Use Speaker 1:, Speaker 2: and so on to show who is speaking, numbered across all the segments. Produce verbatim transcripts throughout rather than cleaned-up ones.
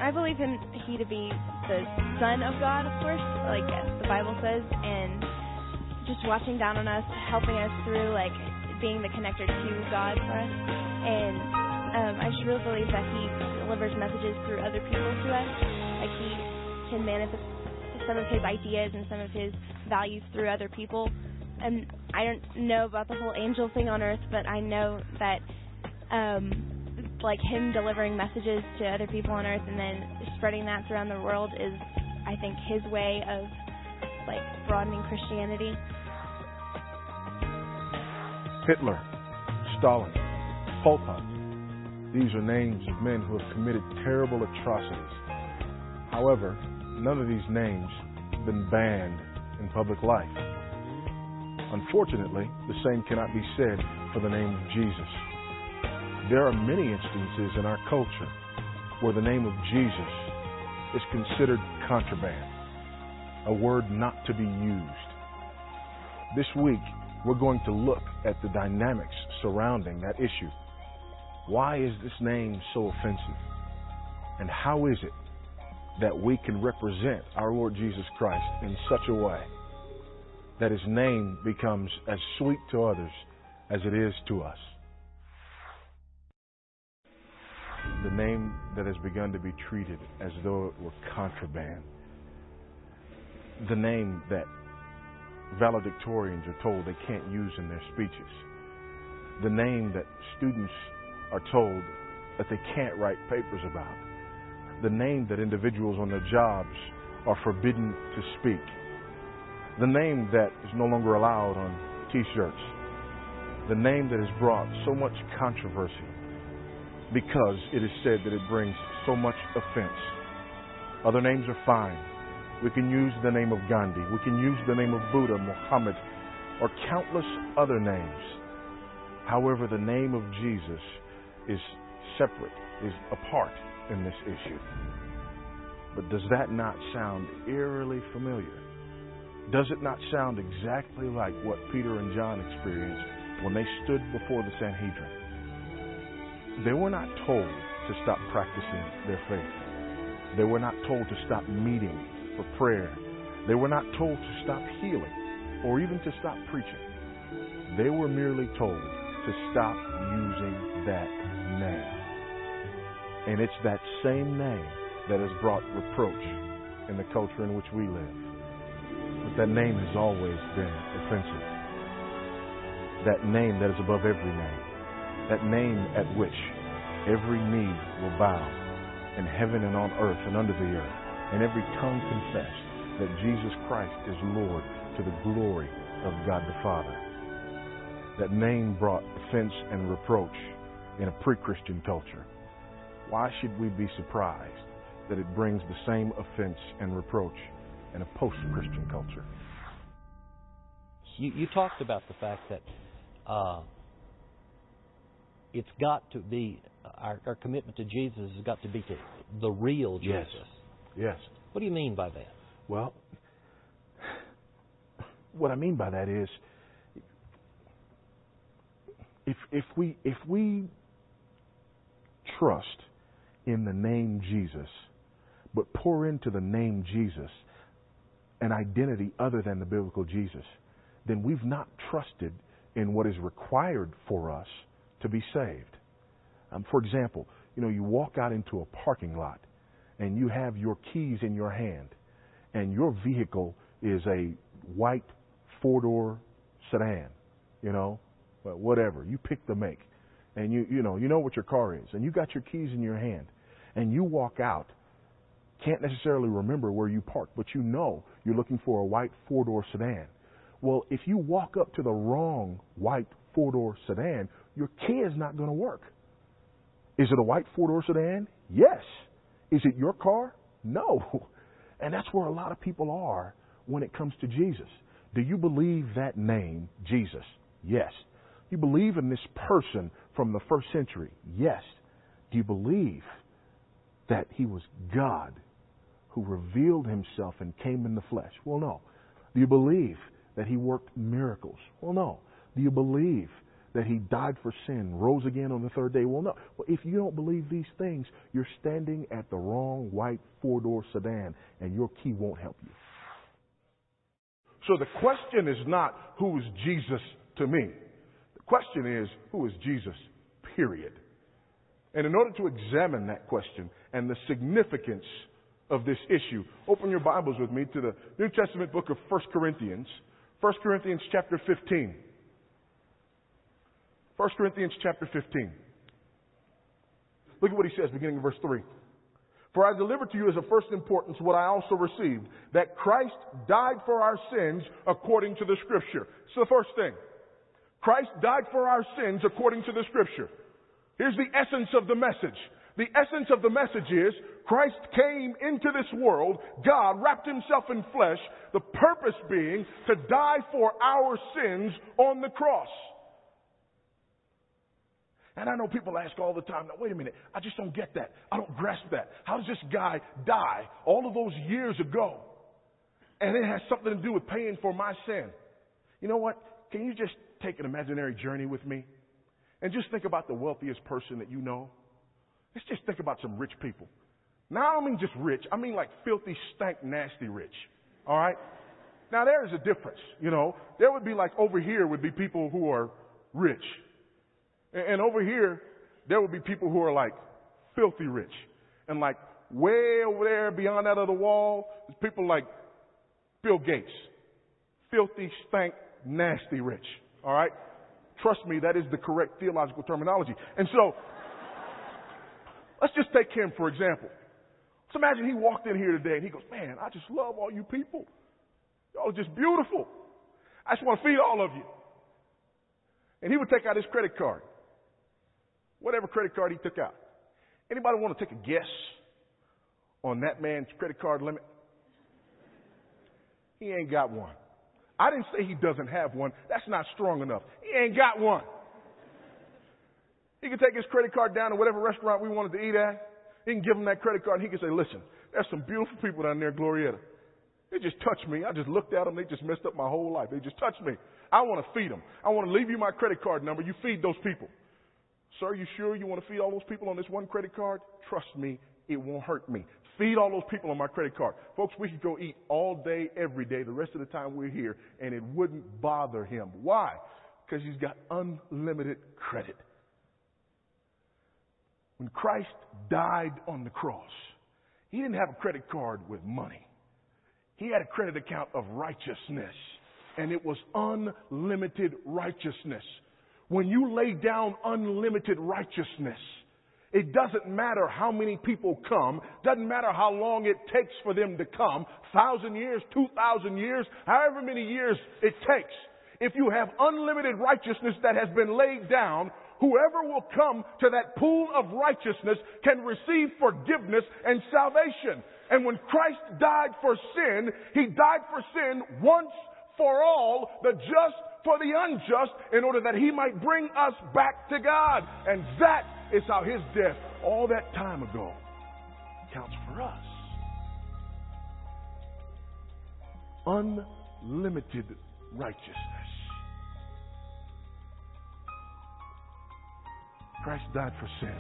Speaker 1: I believe him he to be the Son of God, of course, like the Bible says, and just watching down on us, helping us through, like, being the connector to God for us. And um, I just really believe that he delivers messages through other people to us. Like, he can manifest some of his ideas and some of his values through other people. And I don't know about the whole angel thing on earth, but I know that, um, like, him delivering messages to other people on earth and then spreading that around the world is, I think, his way of, like, broadening Christianity.
Speaker 2: Hitler, Stalin, Pol Pot. These are names of men who have committed terrible atrocities. However, none of these names have been banned in public life. Unfortunately, the same cannot be said for the name of Jesus. There are many instances in our culture where the name of Jesus is considered contraband, a word not to be used. This week, we're going to look at the dynamics surrounding that issue. Why is this name so offensive? And how is it that we can represent our Lord Jesus Christ in such a way that his name becomes as sweet to others as it is to us? The name that has begun to be treated as though it were contraband. The name that valedictorians are told they can't use in their speeches. The name that students are told that they can't write papers about. The name that individuals on their jobs are forbidden to speak. The name that is no longer allowed on t-shirts. The name that has brought so much controversy because it is said that it brings so much offense. Other names are fine. We can use the name of Gandhi. We can use the name of Buddha, Muhammad, or countless other names. However, the name of Jesus is separate, is apart in this issue. But does that not sound eerily familiar? Does it not sound exactly like what Peter and John experienced when they stood before the Sanhedrin? They were not told to stop practicing their faith. They were not told to stop meeting for prayer. They were not told to stop healing or even to stop preaching. They were merely told to stop using that name. And it's that same name that has brought reproach in the culture in which we live. But that name has always been offensive. That name that is above every name. That name at which every knee will bow in heaven and on earth and under the earth, and every tongue confess that Jesus Christ is Lord to the glory of God the Father. That name brought offense and reproach in a pre-Christian culture. Why should we be surprised that it brings the same offense and reproach in a post-Christian culture?
Speaker 3: You, you talked about the fact that uh, it's got to be, our, our commitment to Jesus has got to be to the real Jesus.
Speaker 2: Yes. Yes.
Speaker 3: What do you mean by that?
Speaker 2: Well, what I mean by that is, if if we if we trust in the name Jesus, but pour into the name Jesus an identity other than the biblical Jesus, then we've not trusted in what is required for us to be saved. Um, for example, you know, you walk out into a parking lot and you have your keys in your hand, and your vehicle is a white four-door sedan, you know, whatever. You pick the make, and you you know you know what your car is, and you got your keys in your hand, and you walk out. Can't necessarily remember where you parked, but you know you're looking for a white four-door sedan. Well, if you walk up to the wrong white four-door sedan, your key is not going to work. Is it a white four-door sedan? Yes. Is it your car? No. And that's where a lot of people are when it comes to Jesus. Do you believe that name, Jesus? Yes. You believe in this person from the first century? Yes. Do you believe that he was God who revealed himself and came in the flesh? Well, no. Do you believe that he worked miracles? Well, no. Do you believe that he died for sin, rose again on the third day? Well, no. Well, if you don't believe these things, you're standing at the wrong white four-door sedan, and your key won't help you. So the question is not, who is Jesus to me? The question is, who is Jesus, period? And in order to examine that question and the significance of this issue, open your Bibles with me to the New Testament book of First Corinthians. First Corinthians chapter fifteen. First Corinthians chapter fifteen. Look at what he says beginning in verse three. For I delivered to you as of first importance what I also received, that Christ died for our sins according to the Scripture. It's the first thing. Christ died for our sins according to the Scripture. Here's the essence of the message. The essence of the message is Christ came into this world. God wrapped himself in flesh, the purpose being to die for our sins on the cross. And I know people ask all the time, now wait a minute, I just don't get that. I don't grasp that. How does this guy die all of those years ago? And it has something to do with paying for my sin. You know what? Can you just take an imaginary journey with me? And just think about the wealthiest person that you know. Let's just think about some rich people. Now, I don't mean just rich. I mean like filthy, stank, nasty rich. All right? Now, there is a difference. You know, there would be like over here would be people who are rich. And over here, there would be people who are like filthy rich. And like way over there beyond that other wall, there's people like Bill Gates. Filthy, stank, nasty rich. All right? Trust me, that is the correct theological terminology. And so, let's just take him for example. Let's imagine he walked in here today and he goes, man, I just love all you people. Y'all are just beautiful. I just want to feed all of you. And he would take out his credit card. Whatever credit card he took out. Anybody want to take a guess on that man's credit card limit? He ain't got one. I didn't say he doesn't have one. That's not strong enough. He ain't got one. He can take his credit card down to whatever restaurant we wanted to eat at. He can give him that credit card and he can say, listen, there's some beautiful people down there, Glorietta. They just touched me. I just looked at them. They just messed up my whole life. They just touched me. I want to feed them. I want to leave you my credit card number. You feed those people. Sir, you sure you want to feed all those people on this one credit card? Trust me, it won't hurt me. Feed all those people on my credit card. Folks, we could go eat all day, every day, the rest of the time we're here, and it wouldn't bother him. Why? Because he's got unlimited credit. When Christ died on the cross, he didn't have a credit card with money. He had a credit account of righteousness, and it was unlimited righteousness. When you lay down unlimited righteousness, it doesn't matter how many people come, doesn't matter how long it takes for them to come, thousand years, two thousand years, however many years it takes. If you have unlimited righteousness that has been laid down, whoever will come to that pool of righteousness can receive forgiveness and salvation. And when Christ died for sin, he died for sin once for all, the just for the unjust, in order that he might bring us back to God. And that is how his death, all that time ago, counts for us. Unlimited righteousness. Christ died for sin.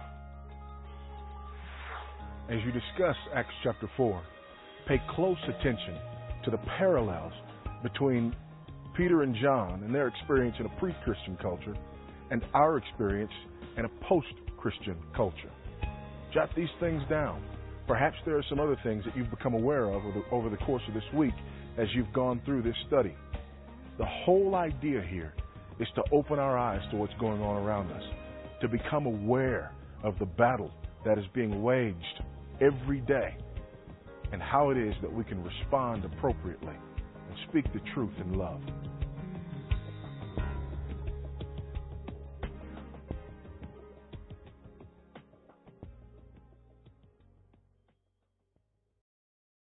Speaker 2: As you discuss Acts chapter four, pay close attention to the parallels between Peter and John and their experience in a pre-Christian culture and our experience in a post-Christian culture. Jot these things down. Perhaps there are some other things that you've become aware of over the, over the course of this week as you've gone through this study. The whole idea here is to open our eyes to what's going on around us, to become aware of the battle that is being waged every day and how it is that we can respond appropriately and speak the truth in love.